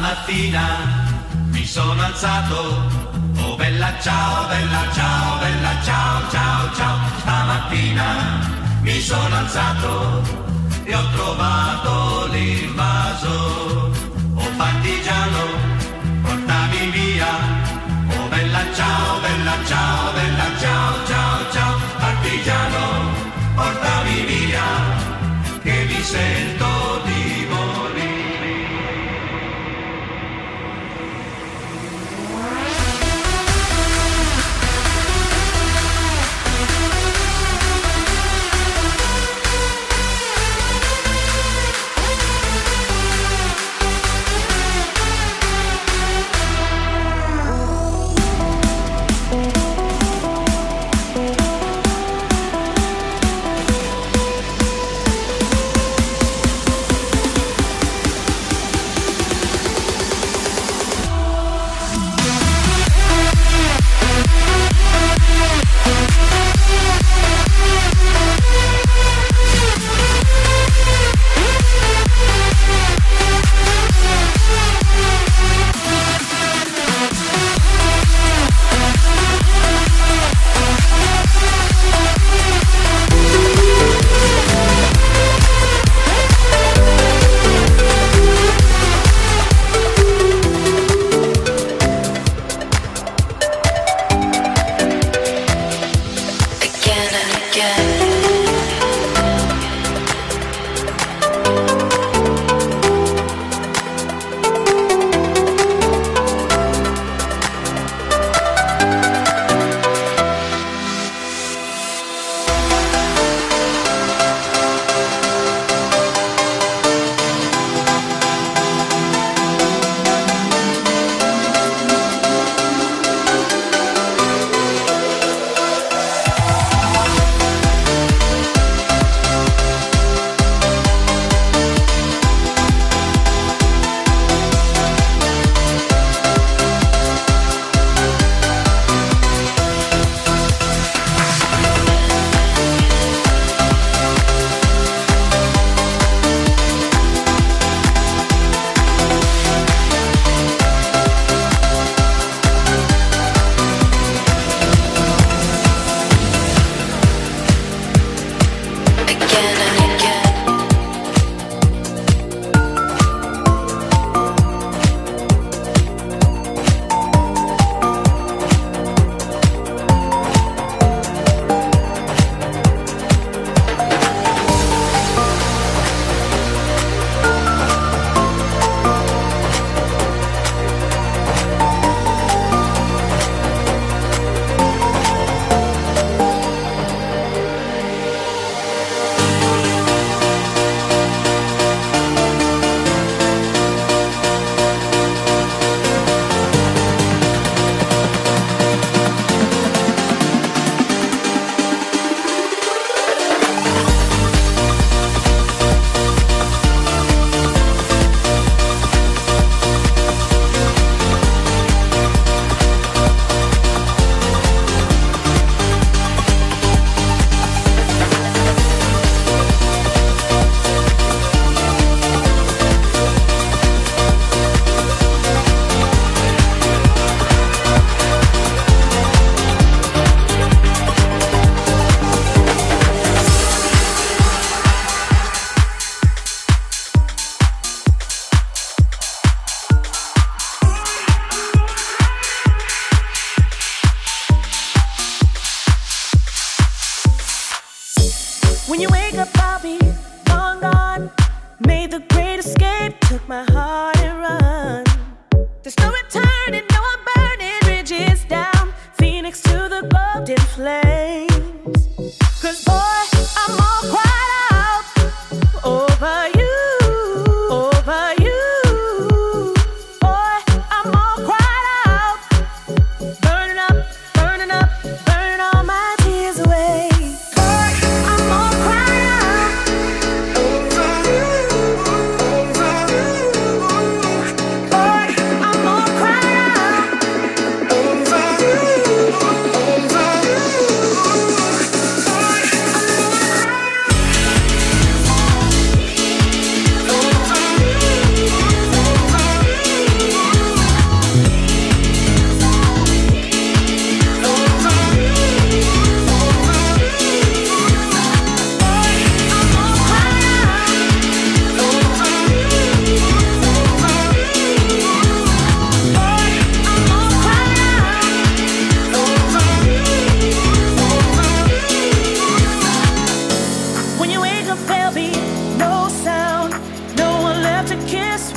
Stamattina mi sono alzato, oh bella ciao, bella ciao, bella ciao, ciao, ciao. Stamattina mi sono alzato e ho trovato l'invaso. Oh partigiano, portami via, oh bella ciao, bella ciao, bella ciao, ciao, ciao. Partigiano, portami via, che mi sento di morire. When you wake up, I'll be long gone. Made the great escape, took my heart and run. There's no returning, no I'm burning bridges down. Phoenix to the golden flames. 'Cause boy, I'm all cried out over you, over you. Boy, I'm all cried out, burning up, burning up, burning all my tears away. Boy, I'm all cried out over you, over you. Boy, I'm all cried out.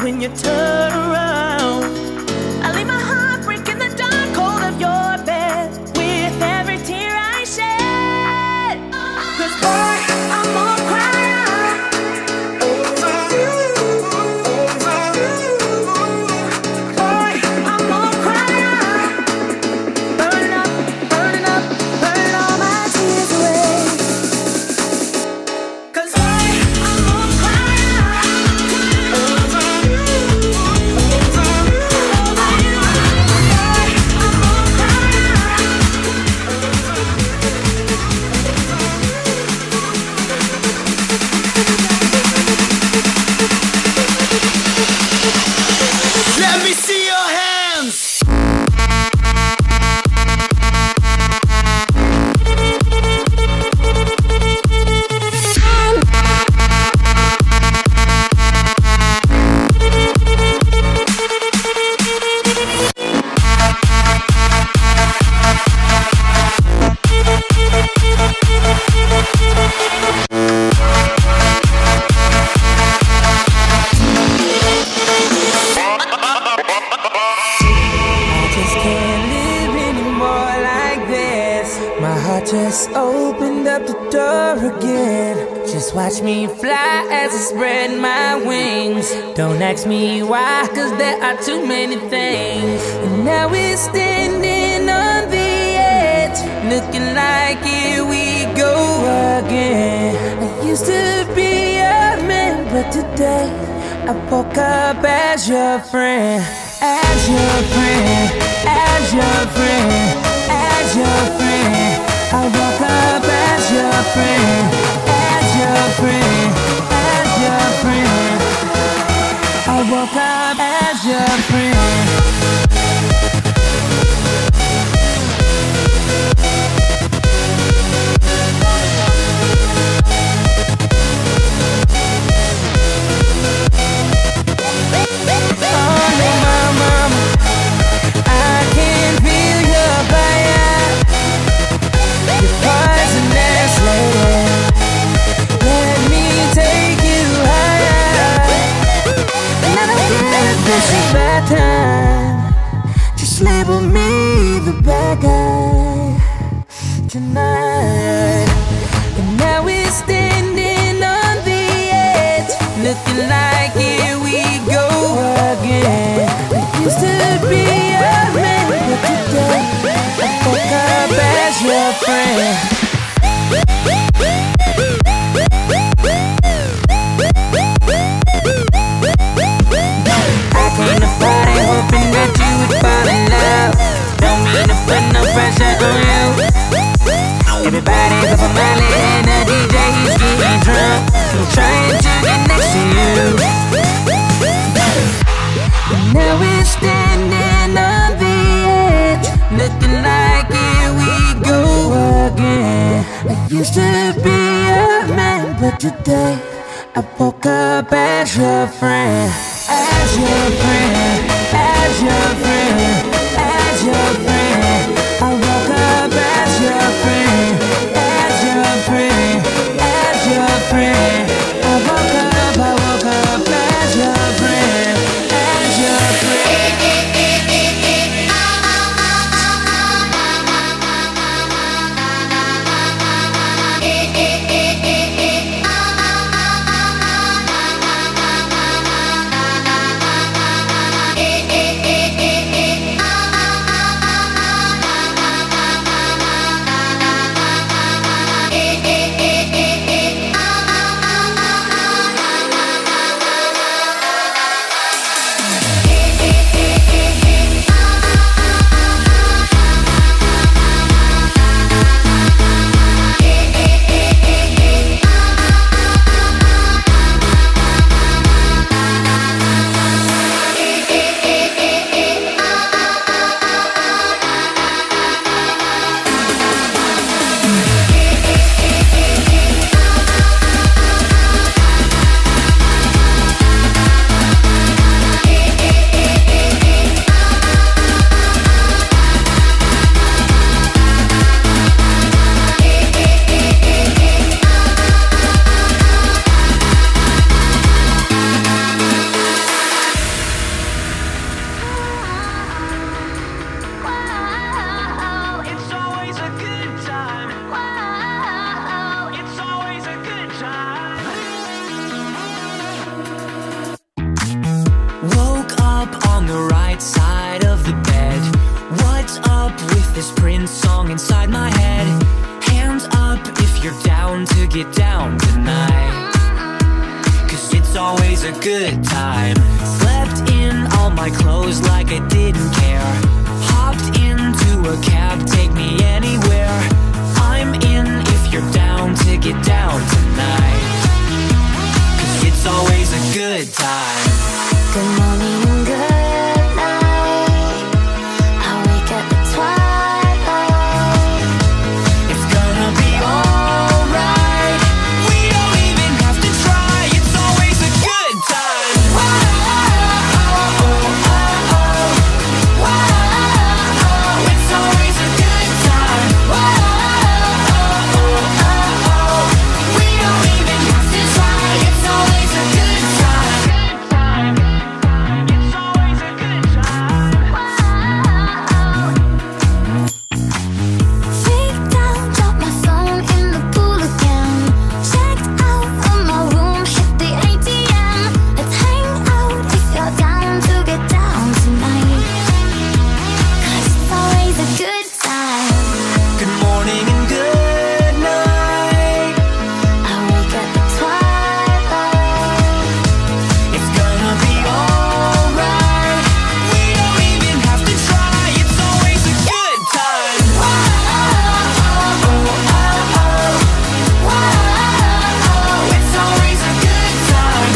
when you turn around. I leave my heart break in the dark cold of your bed with every tear I shed. 'Cause boy, I'm gonna cry over you, over you. Boy, I'm gonna cry, burning up, burning up, burning all my tears away. 'Cause boy, I'm gonna cry over you, over you, over you. Boy, I'm gonna Let me see your hands. just opened up the door again. Just watch me fly as I spread my wings. Don't ask me why, 'cause there are too many things. And now we're standing on the edge, looking like here we go again. I used to be a man, but today I woke up as your friend. As your friend, as your friend, as your friend. I woke up as your friend, as your friend, as your friend. I woke up as your friend. This is bad time. Just label me the bad guy tonight. And now we're standing on the edge, looking like here we go again. I used to be a man, but today I woke up as your friend. Came to party hoping that you would fall in love. Don't mean to put no pressure on you. Everybody's up on Miley and the DJ, he's getting drunk. I'm trying to get next to you. And now we're standing on the edge, looking like here we go again. I used to be a man, but today I woke up as your friend. As your friend, as your friend, as your friend. I woke up as your friend, as your friend, as your friend. I woke up as your friend, as your friend. this Prince song inside my head. Hands up if you're down to get down tonight, 'cause it's always a good time. Slept in all my clothes like I didn't care. Hopped into a cab, take me anywhere. I'm in if you're down to get down tonight, 'cause it's always a good time. Good morning and good night. I wake at the twilight. It's gonna be alright. We don't even have to try. It's always a good time. It's always a good time. We don't even have to try. It's always a good time. It's always a good time. Freaked out, dropped my phone in the pool again. Checked out of my room, hit the ATM. Let's hang out if you're down to get down tonight, 'cause it's always a good time. Good morning and good night. I wake at the twilight. It's gonna be alright. We don't even have to try. It's always a good time. It's always a good time.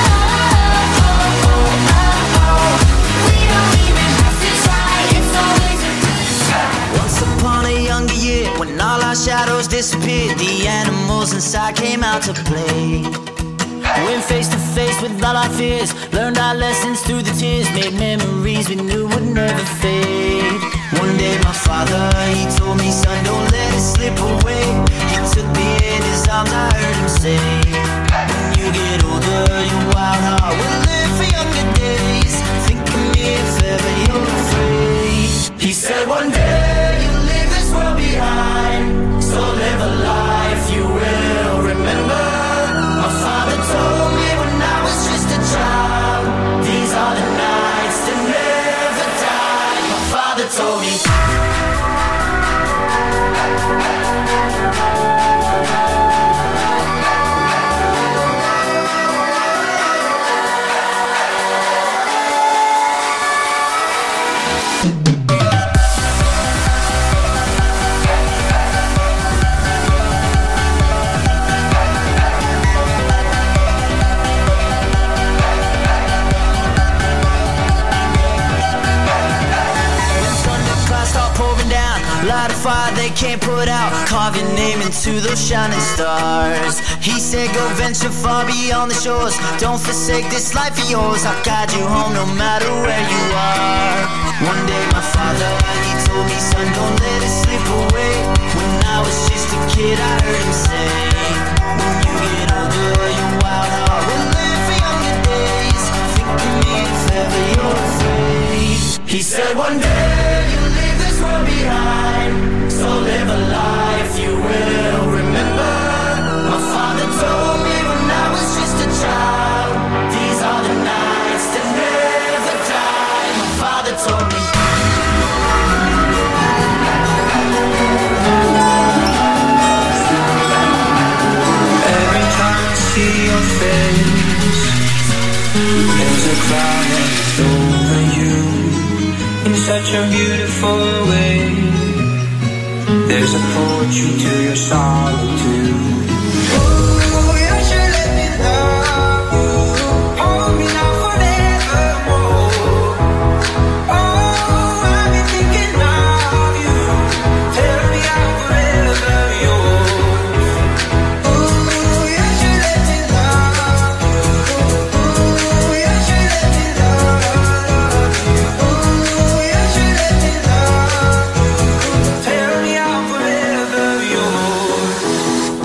We don't even have to try. It's always a good time. Once upon a younger year, when all our shadows disappeared, the animals inside came out to play. Went face to face with all our fears, learned our lessons through the tears, made memories we knew would never fade. One day my father, he told me, son, don't let it slip away. He took me in his arms, I heard him say, when you get older, your wild heart will live for younger days. Think of me if ever you're afraid. He said one day you'll leave this world behind, so live a life you will remember. My father told me when I was just a child, these are the nights that never die. My father told me. Light a fire they can't put out, carve your name into those shining stars. He said go venture far beyond the shores, don't forsake this life of yours. I'll guide you home no matter where you are. One day my father, he told me, son, don't let it slip away. When I was just a kid I heard him say, when you get older your wild heart will live for younger days. Think of me if ever you're afraid. He said one day you'll leave this world behind, so live a life you will remember. My father told me when I was just a child, these are the nights that never die. My father told me. Every time I see your face, there's a cloud that's over you in such a beautiful way. There's a poetry to your solitude. Oh, you should let me love you. Hold me now forevermore. Oh, I've been thinking of you. Tell me I'm forever yours. Oh, you should let me love you. Oh, you should let me love you. Oh, you should let me love you. Tell me I'm forever yours.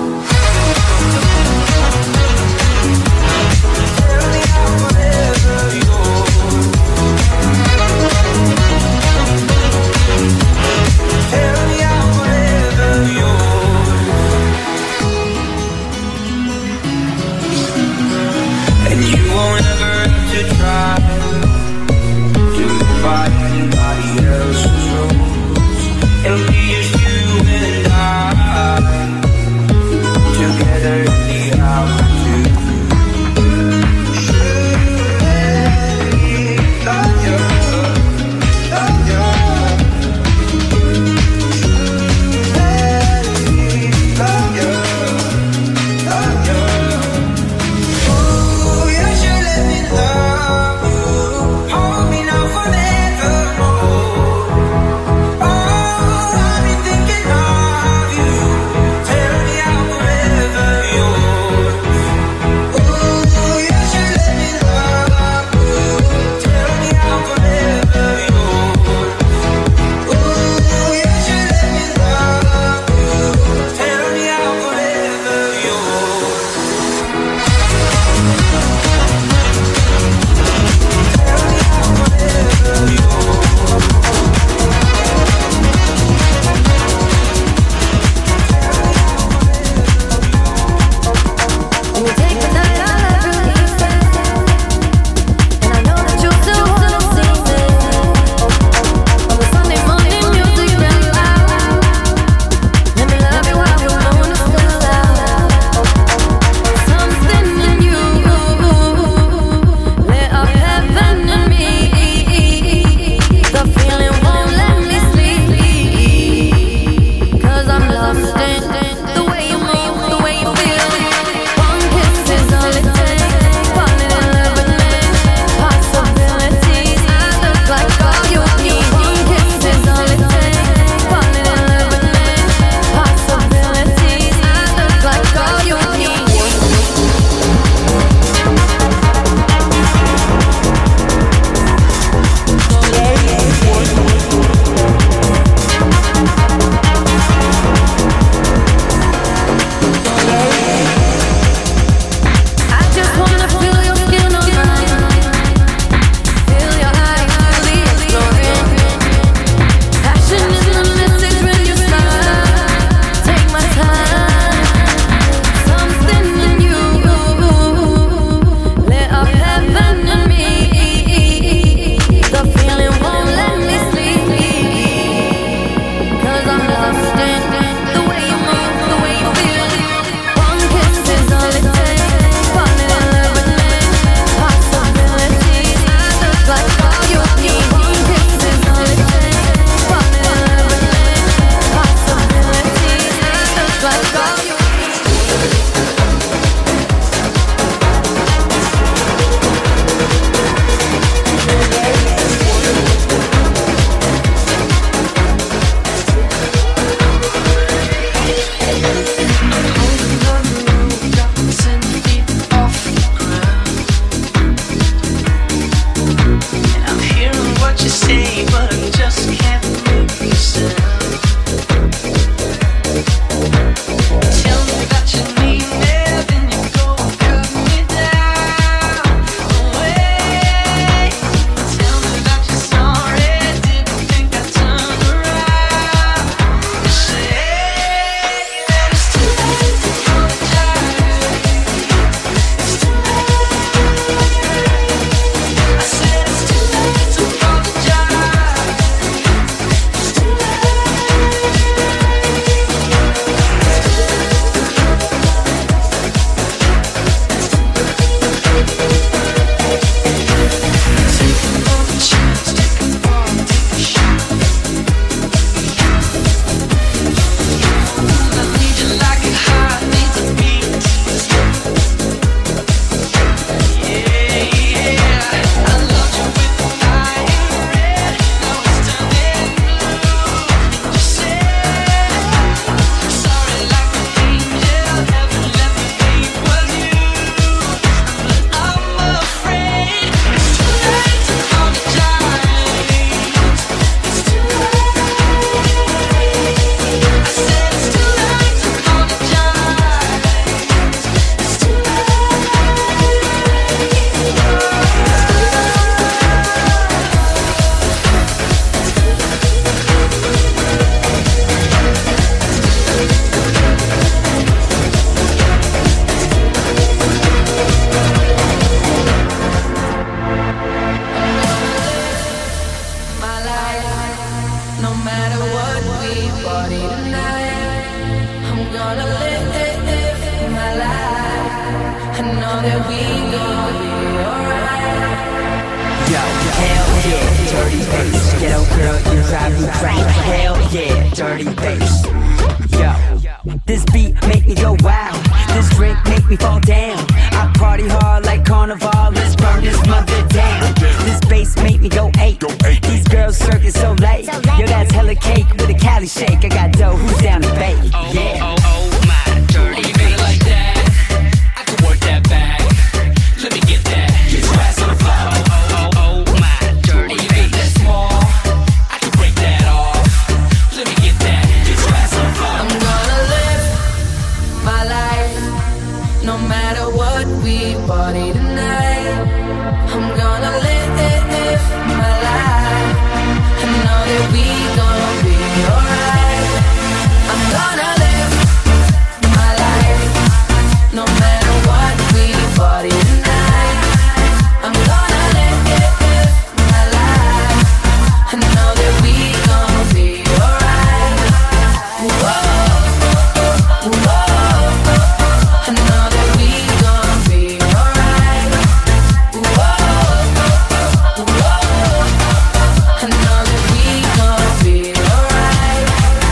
party tonight. I'm gonna live my life. I know that we gon' be alright. Yo, hell yeah, dirty bass. Ghetto girl, you drive me crazy. Hell yeah, dirty bass. Yo, this beat make me go wild. This drink make me fall down. I party hard like carnival. Let's burn this mother down. This bass make me go ape. These girls circus so late. Yo, that's hella cake with a Cali shake. I got dough, who's down to bake? Yeah. Oh my, dirty bass like that. I can work that back. Let me get that. Get your ass on the floor. Oh my, dirty bass that small. I can break that off. Let me get that. Get your ass on the floor. I'm gonna live my life. No matter what, we party tonight. I'm gonna live my life. I know that we gon' be alright. I'm gonna live my life. No matter what, we party tonight. I'm gonna live my life. I know that we gon' be alright. Whoa, whoa. I know that we gon' be alright. Whoa, whoa. I know that we gon' be alright.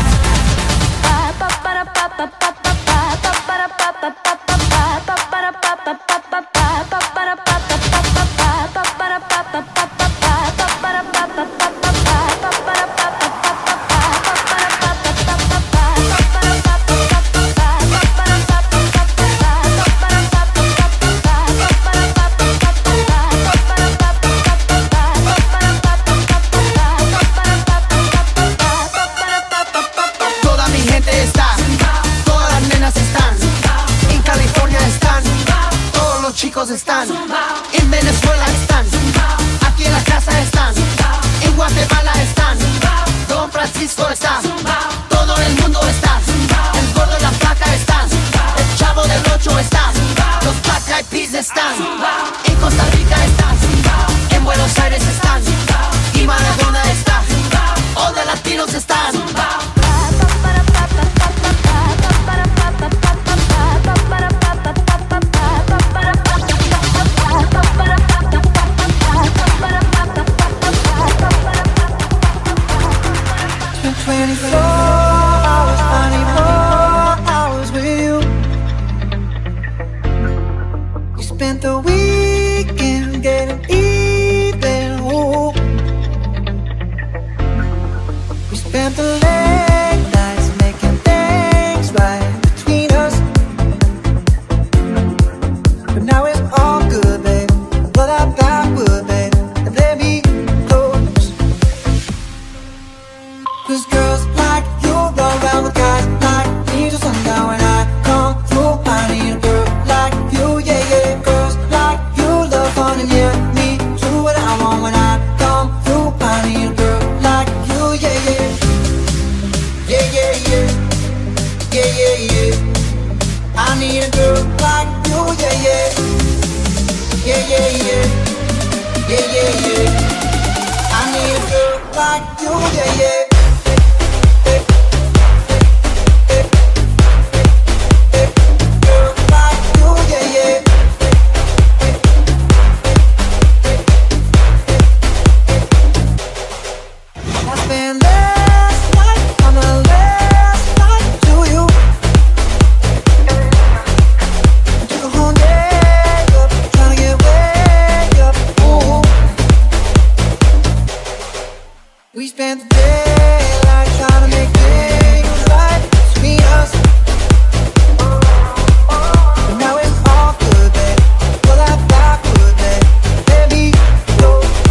Toda mi gente está, todas las nenas están, en California están, todos los chicos están, en Venezuela están, aquí en la casa están, en Guatemala están, Don Francisco está, todo el mundo está, el gordo y la flaca están, el chavo del 8 está, los Black Eyed Peas están, en Costa Rica están, en Buenos Aires están, y Maradona está, all the latinos están. Been 24 hours, I need more hours with you. We spent the weekend getting even. Ooh. We spent the late nights making things right between us. But now it's all good, babe. Blow that backwood, babe, and let me close. 'Cause girls like you go around with guys like me till sundown. When I come through, I need a girl like you, yeah, yeah. Girls like you love fun and yeah, me do what I want. When I come through, I need a girl like you, yeah, yeah. Yeah, yeah, yeah. Yeah, yeah, yeah. I need a girl like you, yeah, yeah. Yeah, yeah, yeah. Yeah, yeah, yeah. I need a girl like you, yeah, yeah. We spent the daylight trying to make things right between us. But now it's all good, babe. Pull that backward, babe. Let me go.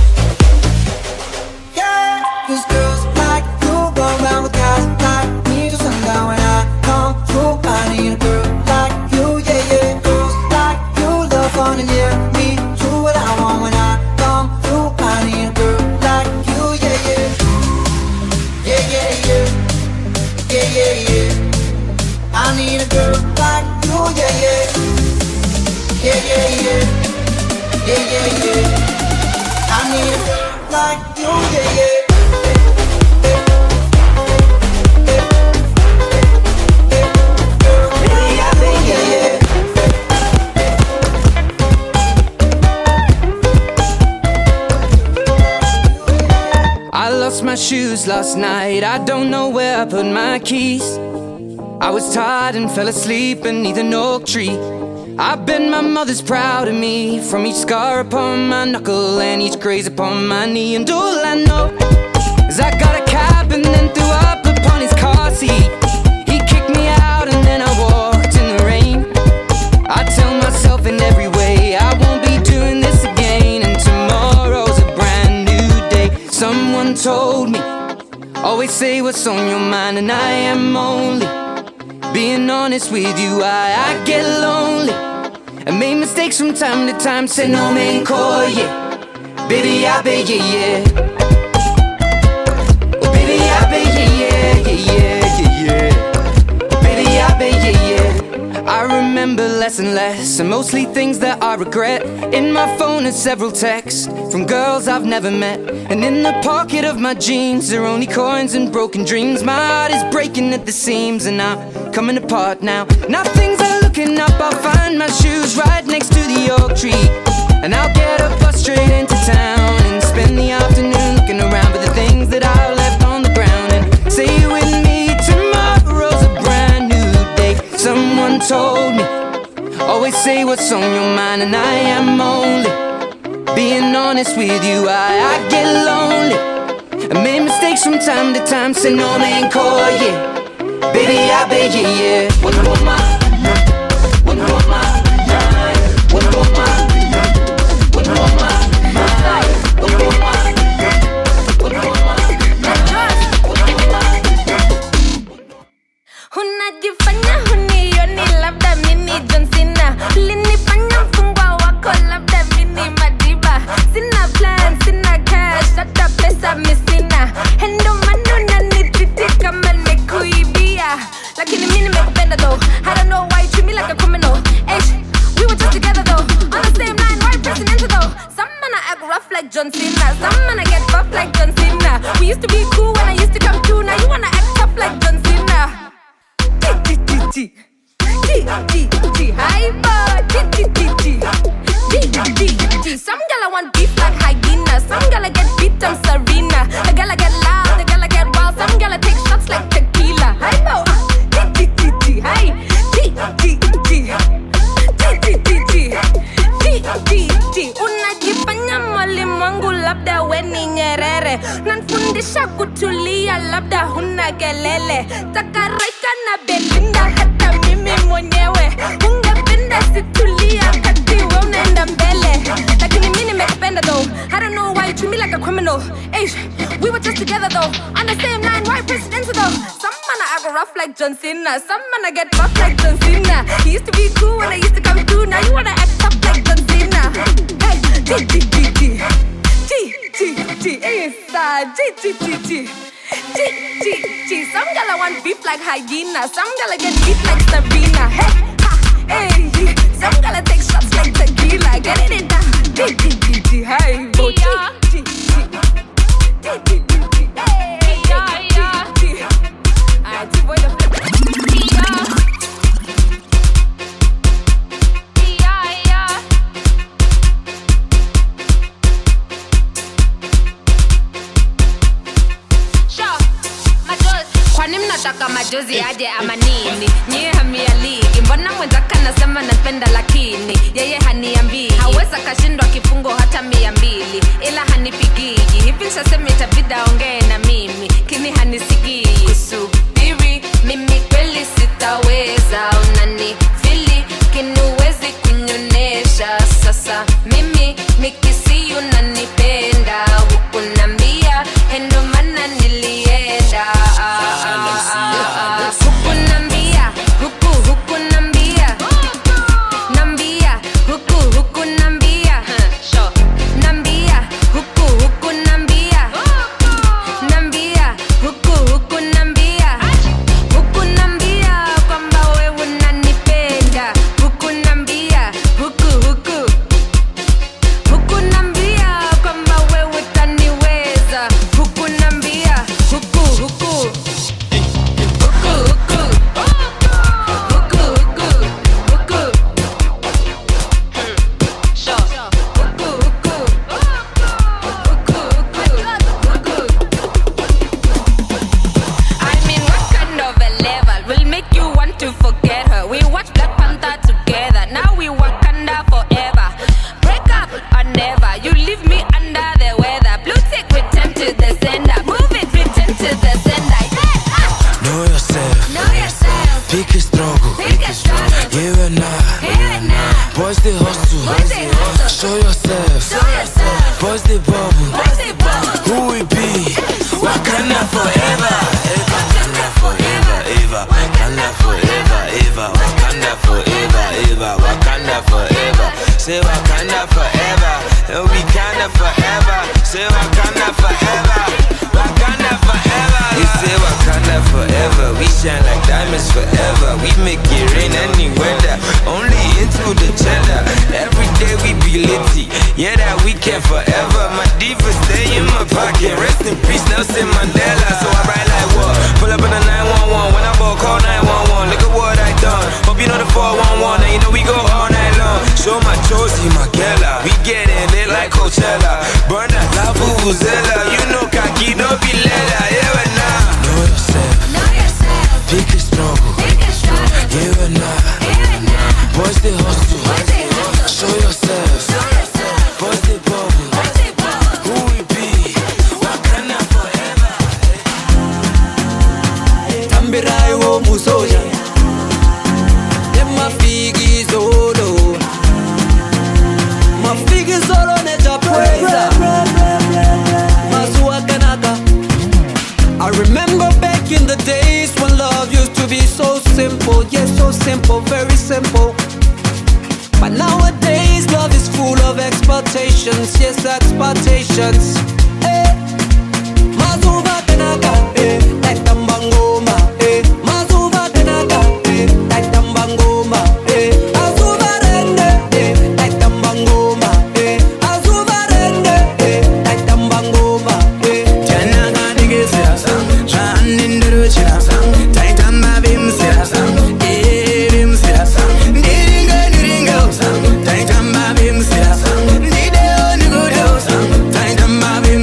Yeah, 'cause girls like you go around with guys like me till sundown. When I come through, I need a girl like you, yeah, yeah. Girls like you love fun and yeah, me do what I want. When I come through, I need a girl like you, yeah, yeah. Yeah, yeah, yeah. Yeah, yeah, yeah. I need a girl like you, yeah, yeah. Yeah, yeah, yeah. Yeah, yeah, yeah. I need a girl like you, yeah, yeah. I lost my shoes last night, I don't know where I put my keys. I was tired and fell asleep beneath an oak tree. I bet my mother's proud of me, from each scar upon my knuckle and each graze upon my knee. And all I know is I got a cab and then threw up upon his car seat. He kicked me out and then I walked in the rain. I tell myself in every way I won't be doing this again, and tomorrow's a brand new day. Someone told me, always say what's on your mind, and I am only being honest with you. I get lonely and make mistakes from time to time. Say no man call, yeah. Baby, I bet, yeah, yeah. Oh, baby, I bet, yeah, yeah, yeah, yeah, yeah. Baby, I bet, yeah, yeah. I remember less and less, and mostly things that I regret. In my phone are several texts from girls I've never met, and in the pocket of my jeans are only coins and broken dreams. My heart is breaking at the seams, and I'm coming apart now. Now things are looking up, I'll find my shoes right next to the oak tree, and I'll get a bus straight into town and spend the afternoon looking around for the things that I left on the ground. And say with me, tomorrow's a brand new day. Someone told me, always say what's on your mind, and I am only being honest with you. I get lonely and make mistakes from time to time. Say no man call, yeah. Baby, I bet, yeah, yeah. When I'm on my, when I'm on my, when I'm on my, when I'm on my, when I'm on my, when I'm on my, Unajifanya hunioni, labda mini John Cena. Ulinifanya mfungwa wako, labda mini Madiba. Sina plan, sina cash, hata pesa misina. Endo manu nanititi kama nimekuibia, lakini mimi nimekupenda though. I don't know why you treat me like a criminal. We were just together though, on the same line, right presidential though. Some man I act rough like John Cena, some man I get buff like John Cena. We used to be cool when I used to come through, now you wanna act tough like John Cena. Some gala want beef like hyena, some gala get beat, I'm Serena. The gala get loud, the gala get wild, some gala take shots like tequila. Unajifanya mwalimwangu, labda weni Nyerere. Nanfundisha kutulia, labda huna kelele. Takareka na Belinda, hata mimi mwenyewe. Ungependa situlia, kati we unaenda mbele. Lakini mimi nimekupenda though, I don't know why you treat me like a criminal. We were just together though, on the same line, right presidential though. Some man I act rough like John Cena, some man I get buff like John Cena. He used to be cool when I used to come through, now you wanna act tough like John Cena. Hey, some gala want beef like hyena, some gala get beat like Serena. Hey, some gala take shots like tequila. Get it down. Hey, kwani mnataka majozi aje ama nini? Nyie hamia ligi, mbona mwenzaka nasema napenda lakini yeye haniambii. Haweza kashindwa kifungo hata 200, ila hanipigiji. Hivi nishasema itabidi aongee na mimi, kini hanisikii. Kusubiri mimi kweli sitaweza, unanifili kinuwezi kunyonesha. Sasa mimi nikisi unanipenda, hukunambia endo mana nilienda. Hukunambia, hukunambia, nambia, hukunambia, nambia, hukunambia, nambia, forever. Wakanda forever. We say Wakanda forever. We shine like diamonds forever. We make it rain any weather. Only into the cheddar. Every day we be litty. Yeah, that we can forever. My divas stay in my pocket. Rest in peace, Nelson Mandela. So I ride like what? Pull up in the 911. When I ball, call 911. Look at what I done. Hope you know the 411. And you know we go all night long. Show my Josie, my Kella. We get in it like Coachella. Burn that La Vuvuzela. You know Kaki, don't be leather. Yeah, but nah. Know yourself. Pick a struggle. Yeah, but nah. Boys, they hustle. Show yourself. Boys, they bubble. Who we be? Wakanda forever. Tambirai wo musoja. Them figi solo. My figi solo neja praise. Mazua Kanaka. I remember back in the days when love used to be so simple. Yes, so simple, very simple. But nowadays love is full of expectations. Yes, expectations. Hey. Mazuva Kanaka, eh, like Tambangoma, eh. Mazuva Kanaka, eh, like Tambangoma, eh. Azuva Rende, eh, like Tambangoma, eh. Azuva Rende, eh, like Tambangoma, eh. Jana Gani Gisira, Ran in the Ruchina, Titan Mabim Sira, eh, Bim Sira, Titan Mabim Sira, Nide on the good house, Titan Mabim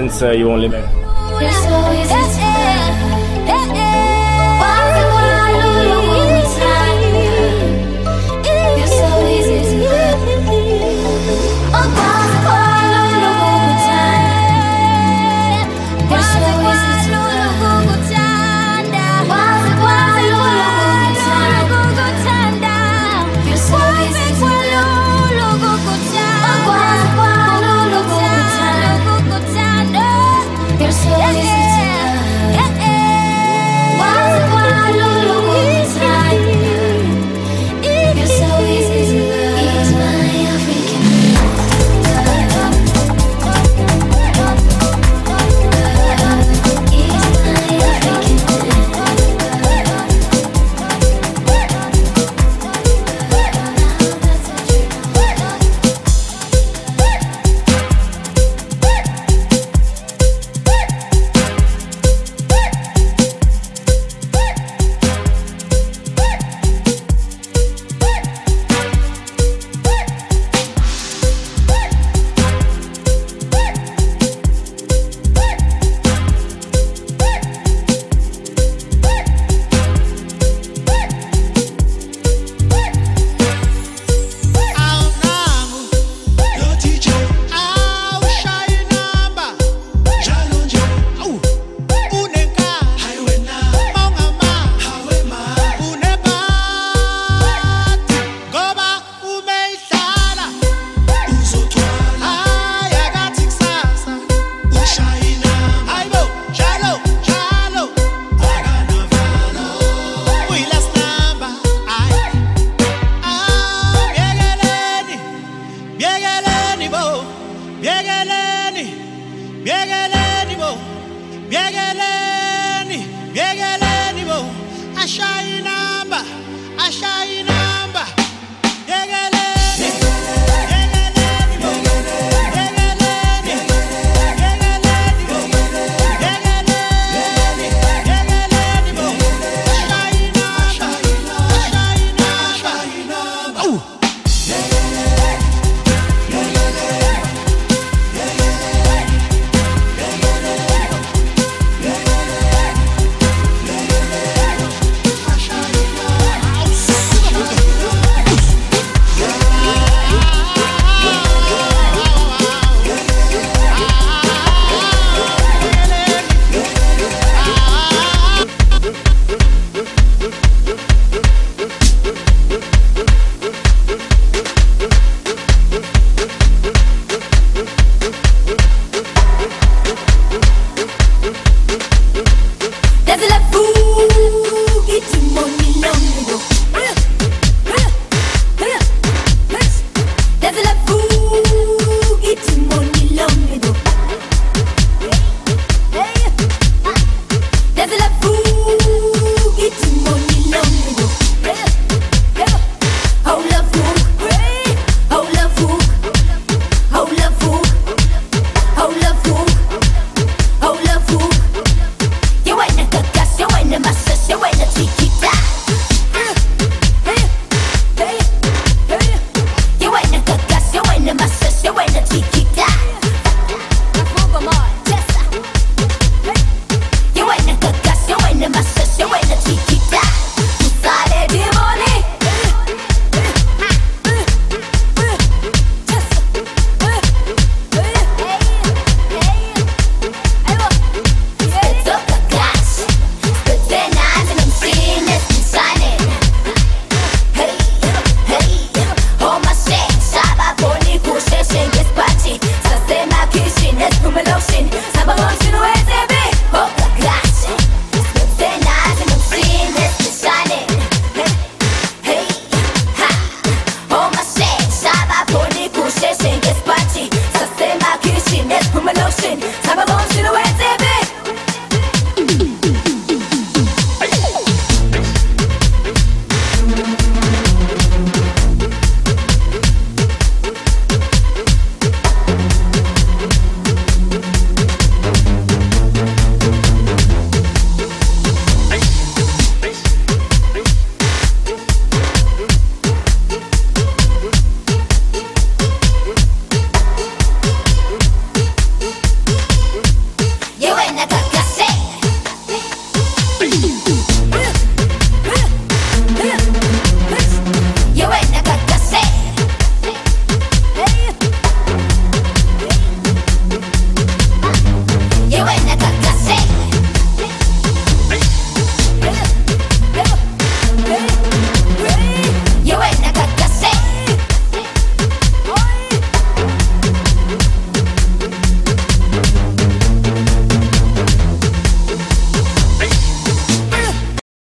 since you only met? You're so easy to Biegeleni, biegeleni bo, ashayina.